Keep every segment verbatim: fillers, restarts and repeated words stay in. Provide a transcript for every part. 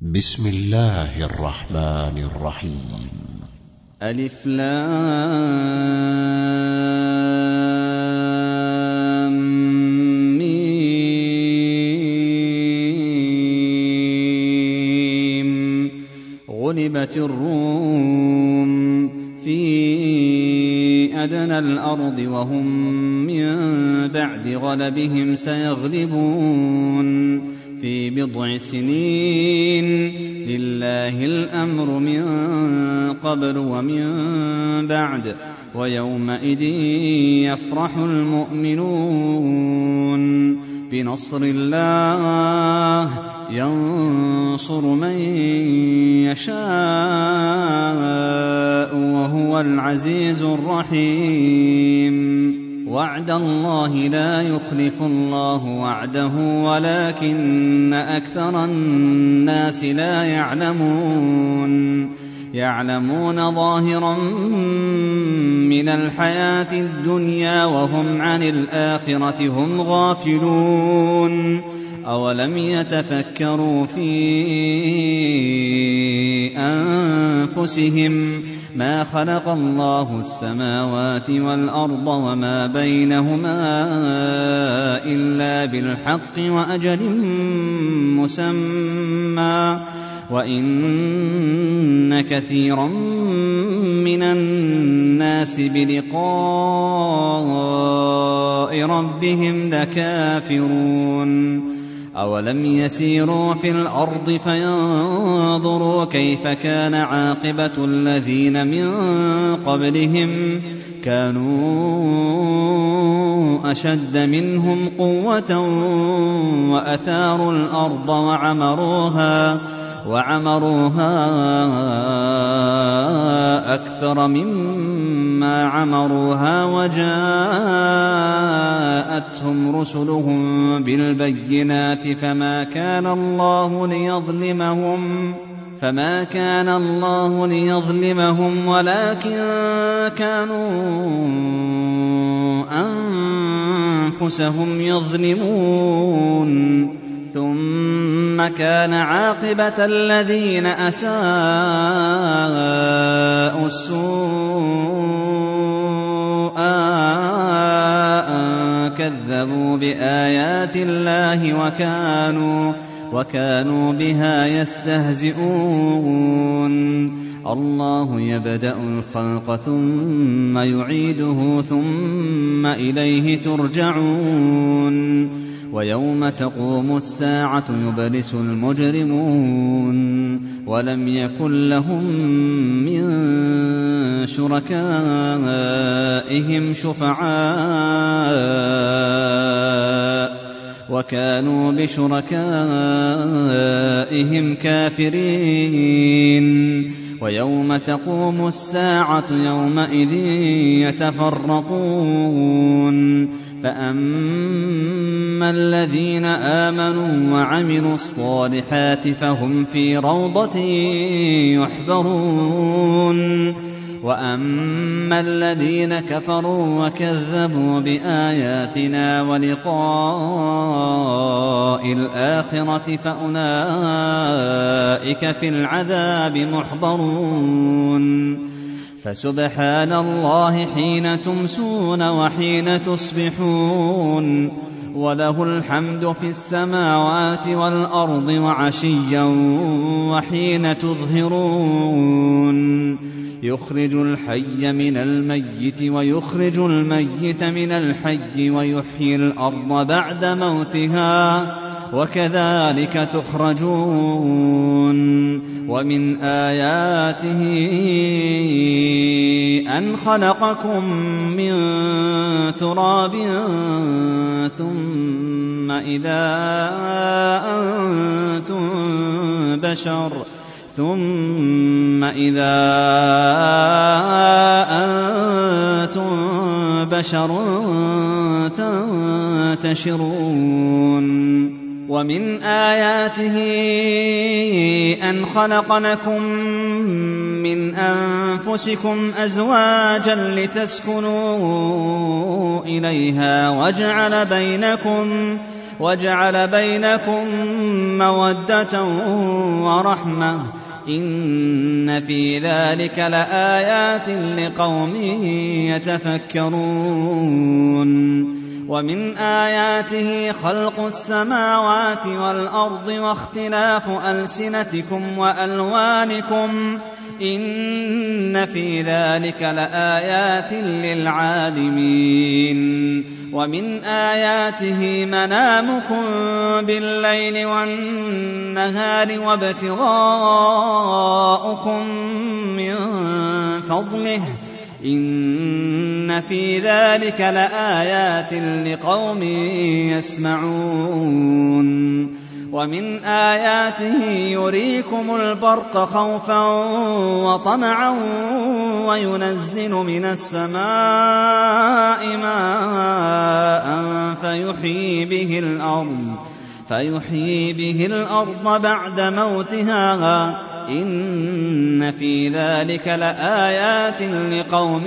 بسم الله الرحمن الرحيم. ألف لام ميم. غلبت الروم في أدنى الأرض وهم من بعد غلبهم سيغلبون في بضع سنين. لله الأمر من قبل ومن بعد ويومئذ يفرح المؤمنون بنصر الله ينصر من يشاء وهو العزيز الرحيم. وعد الله لا يخلف الله وعده ولكن أكثر الناس لا يعلمون. يعلمون ظاهرا من الحياة الدنيا وهم عن الآخرة هم غافلون. أولم يتفكروا في أنفسهم ما خلق الله السماوات والأرض وما بينهما إلا بالحق وأجل مسمى وإن كثيرا من الناس بلقاء ربهم لكافرون. أولم يسيروا في الأرض فينظروا كيف كان عاقبة الذين من قبلهم كانوا أشد منهم قوة وأثاروا الأرض وعمروها وعمروها أكثر مما عمروها وجاءتهم رسلهم بالبينات فما كان الله ليظلمهم فما كان الله ليظلمهم ولكن كانوا أنفسهم يظلمون. ثم كان عاقبة الذين أساءوا السوء أن كذبوا بآيات الله وكانوا وكانوا بها يستهزئون. الله يبدأ الخلق ثم يعيده ثم إليه ترجعون. ويوم تقوم الساعة يبلس المجرمون ولم يكن لهم من شركائهم شفعاء وكانوا بشركائهم كافرين. ويوم تقوم الساعة يومئذ يتفرقون فأما الذين آمنوا وعملوا الصالحات فهم في روضة يحبرون. وأما الذين كفروا وكذبوا بآياتنا ولقاء الآخرة فأولئك في العذاب محضرون. فسبحان الله حين تمسون وحين تصبحون وله الحمد في السماوات والأرض وعشيا وحين تظهرون. يخرج الحي من الميت ويخرج الميت من الحي ويحيي الأرض بعد موتها وكذلك تخرجون. ومن آياته أن خلقكم من تراب ثم إذا أنتم بشر ثم إذا أنتم بشر تنتشرون. ومن آياته أن خلق لكم من أنفسكم أزواجا لتسكنوا إليها وجعل بينكم وجعل بينكم مودة ورحمة إن في ذلك لآيات لقوم يتفكرون ومن آياته خلق السماوات والأرض واختلاف ألسنتكم وألوانكم إن في ذلك لآيات للعالمين ومن آياته منامكم بالليل والنهار وابتغاؤكم من فضله إن في ذلك لآيات لقوم يسمعون ومن آياته يريكم البرق خوفا وطمعا وينزل من السماء ماء فيحيي به الأرض فيحيي به الأرض بعد موتها إن في ذلك لآيات لقوم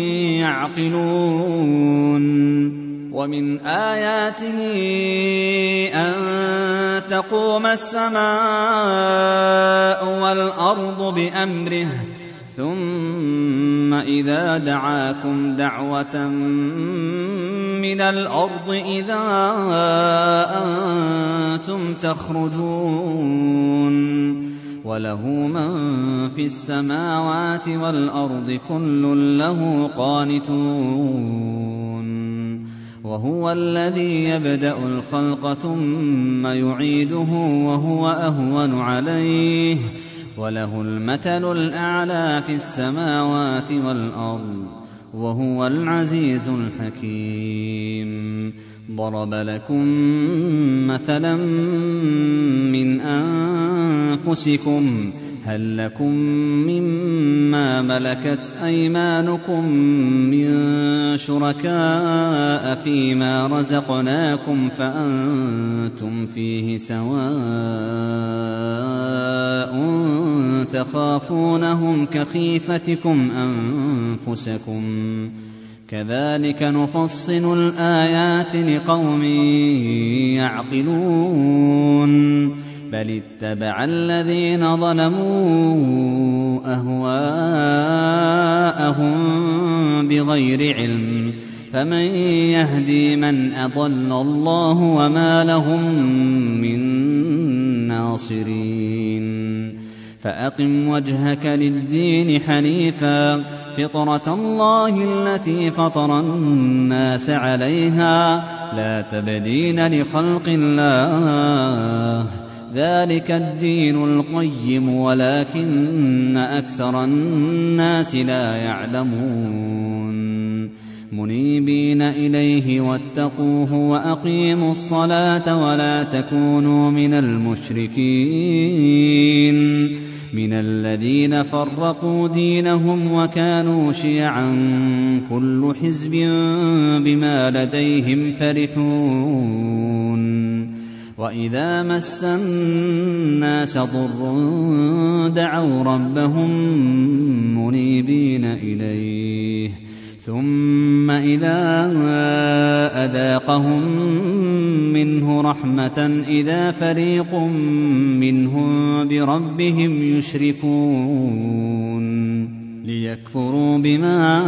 يعقلون ومن آياته أن تقوم السماء والأرض بأمره ثم إذا دعاكم دعوة من الأرض إذا أنتم تخرجون وله من في السماوات والأرض كل له قانتون وهو الذي يبدأ الخلق ثم يعيده وهو أهون عليه وله المثل الأعلى في السماوات والأرض وهو العزيز الحكيم ضرب لكم مثلا من أنفسكم هل لكم مما ملكت أيمانكم من شركاء فيما رزقناكم فأنتم فيه سواء تخافونهم كخيفتكم أنفسكم كذلك نفصل الآيات لقوم يعقلون بل اتبع الذين ظلموا أهواءهم بغير علم فمن يهدي من أضل الله وما لهم من ناصرين فأقم وجهك للدين حنيفا فطرة الله التي فطر الناس عليها لا تبديل لخلق الله ذلك الدين القيم ولكن أكثر الناس لا يعلمون منيبين إليه واتقوه وأقيموا الصلاة ولا تكونوا من المشركين من الذين فرقوا دينهم وكانوا شيعا كل حزب بما لديهم فرحون وإذا مس الناس ضر دعوا ربهم منيبين إليه ثم إذا أذاقهم منه رحمة إذا فريق منهم بربهم يشركون ليكفروا بما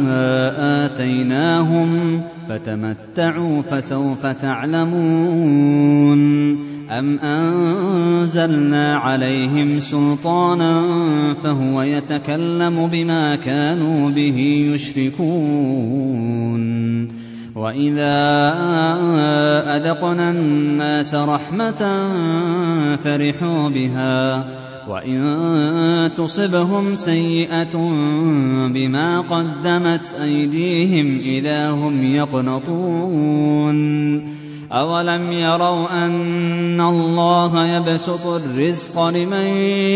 آتيناهم فتمتعوا فسوف تعلمون أم أنزلنا عليهم سلطانا فهو يتكلم بما كانوا به يشركون وإذا أذقنا الناس رحمة فرحوا بها وإن تصبهم سيئة بما قدمت أيديهم إذا هم يقنطون أولم يروا أن الله يبسط الرزق لمن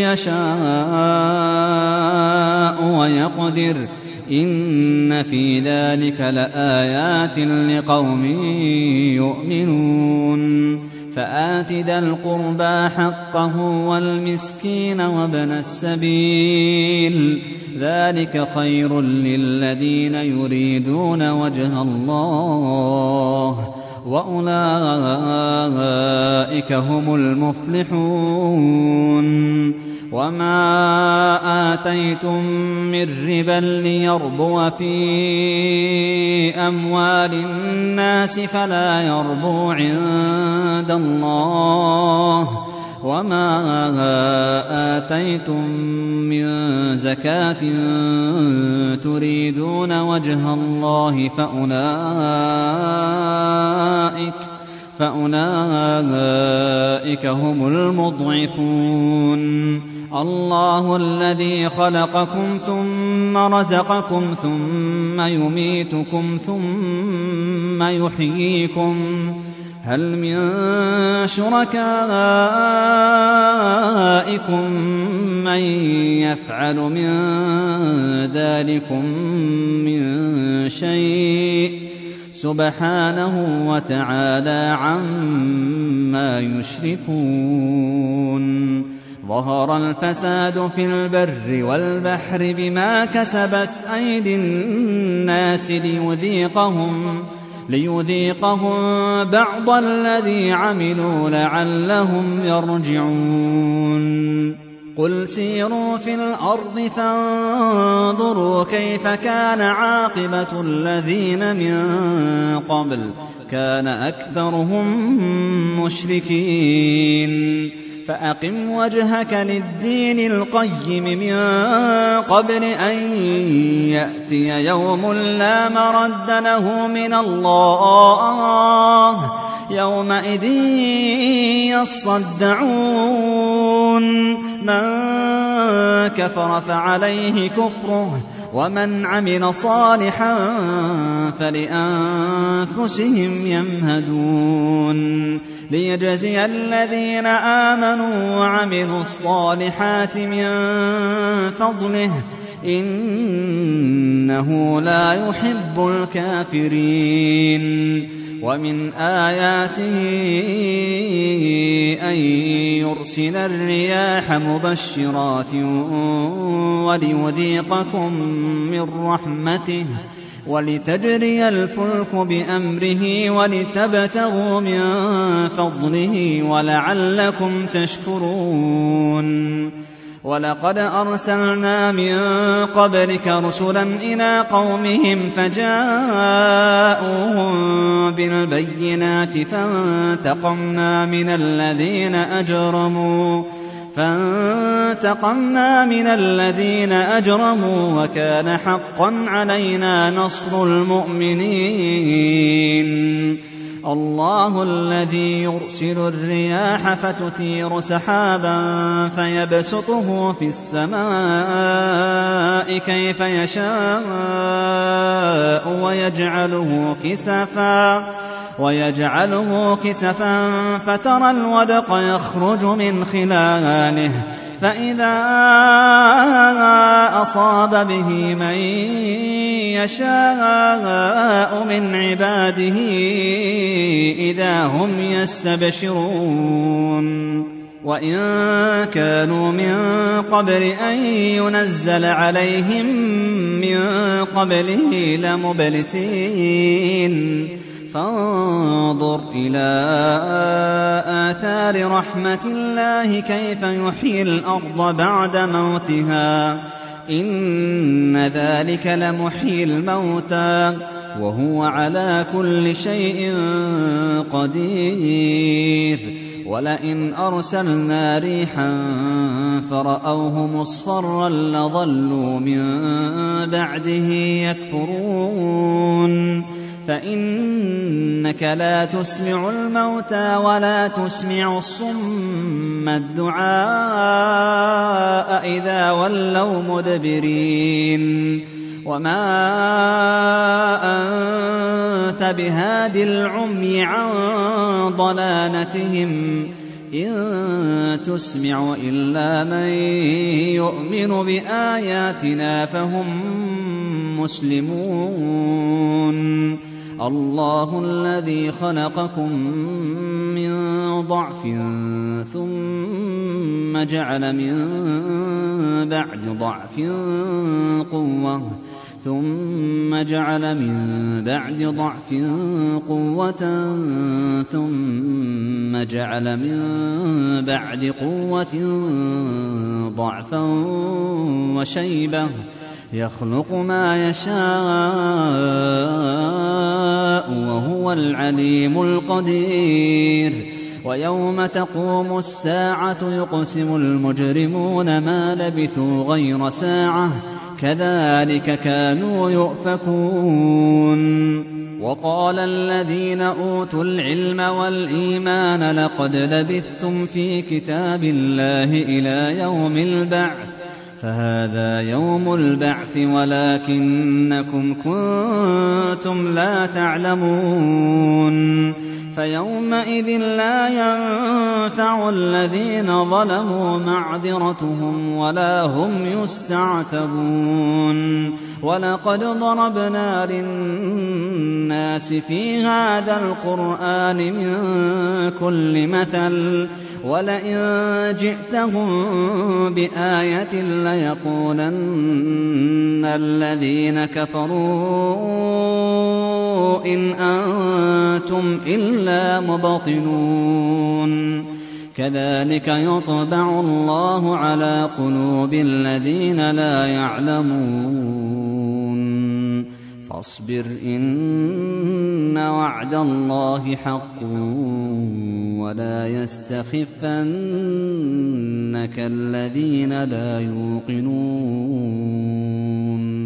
يشاء ويقدر إن في ذلك لآيات لقوم يؤمنون فآت ذا القربى حقه والمسكين وابن السبيل ذلك خير للذين يريدون وجه الله وأولئك هم المفلحون. وما آتيتم من ربا ليربو في أموال الناس فلا يربو عند الله، وما آتيتم من زكاة تريدون وجه الله فأولئك فأولئك هم المضعفون. الله الذي خلقكم ثم رزقكم ثم يميتكم ثم يحييكم، هل من شركائكم من يفعل من ذلكم من شيء؟ سبحانه وتعالى عما يشركون. ظهر الفساد في البر والبحر بما كسبت أيدي الناس ليذيقهم ليذيقهم بعض الذي عملوا لعلهم يرجعون. قل سيروا في الأرض فانظروا كيف كان عاقبة الذين من قبل، كان أكثرهم مشركين. فأقم وجهك للدين القيم من قبل أن يأتي يوم لا مرد له من الله، يومئذ يصدعون. من كفر فعليه كفره ومن عمل صالحا فلأنفسهم يمهدون. ليجزي الذين آمنوا وعملوا الصالحات من فضله إنه لا يحب الكافرين. ومن آياته أن يرسل الرياح مبشرات وليذيقكم من رحمته ولتجري الفلك بأمره ولتبتغوا من فضله ولعلكم تشكرون. ولقد أرسلنا من قبلك رسلا إلى قومهم فجاءوهم بالبينات فانتقمنا من الذين أجرموا فانتقمنا من الذين أجرموا وكان حقا علينا نصر المؤمنين. الله الذي يرسل الرياح فتثير سحابا فيبسطه في السماء كيف يشاء ويجعله كسفا ويجعله كسفا فترى الودق يخرج من خلاله فإذا أصاب به من يشاء من عباده إذا هم يستبشرون. وإن كانوا من قبل أن ينزل عليهم من قبله لمبلسين. فانظر إلى آثار رحمة الله كيف يحيي الأرض بعد موتها إن ذلك لمحيي الموتى وهو على كل شيء قدير. ولئن أرسلنا ريحا فرأوه مصفرا لظلوا من بعده يكفرون. فإنك لا تسمع الموتى ولا تسمع الصم الدعاء إذا ولوا مدبرين. وما أنت بهاد العمي عن ضلالتهم إن تسمع إلا من يؤمن بآياتنا فهم مسلمون. الله الذي خلقكم من ضعف ثم جعل من بعد ضعف قوة ثم جعل من بعد ضعف قوة ثم جعل من بعد قوة ضعفا وشيبة يخلق ما يشاء وهو العليم القدير ويوم تقوم الساعة يقسم المجرمون ما لبثوا غير ساعة كذلك كانوا يؤفكون. وقال الذين أوتوا العلم والإيمان لقد لبثتم في كتاب الله إلى يوم البعث فهذا يوم البعث ولكنكم كنتم لا تعلمون. فيومئذ لا ينفع الذين ظلموا معذرتهم ولا هم يستعتبون. ولقد ضربنا للناس في هذا القرآن من كل مثل ولئن جئتهم بآية ليقولن الذين كفروا إن أنتم إلا مبطلون. كذلك يطبع الله على قلوب الذين لا يعلمون. فاصبر إن وعد الله حق ولا يستخفنك الذين لا يوقنون.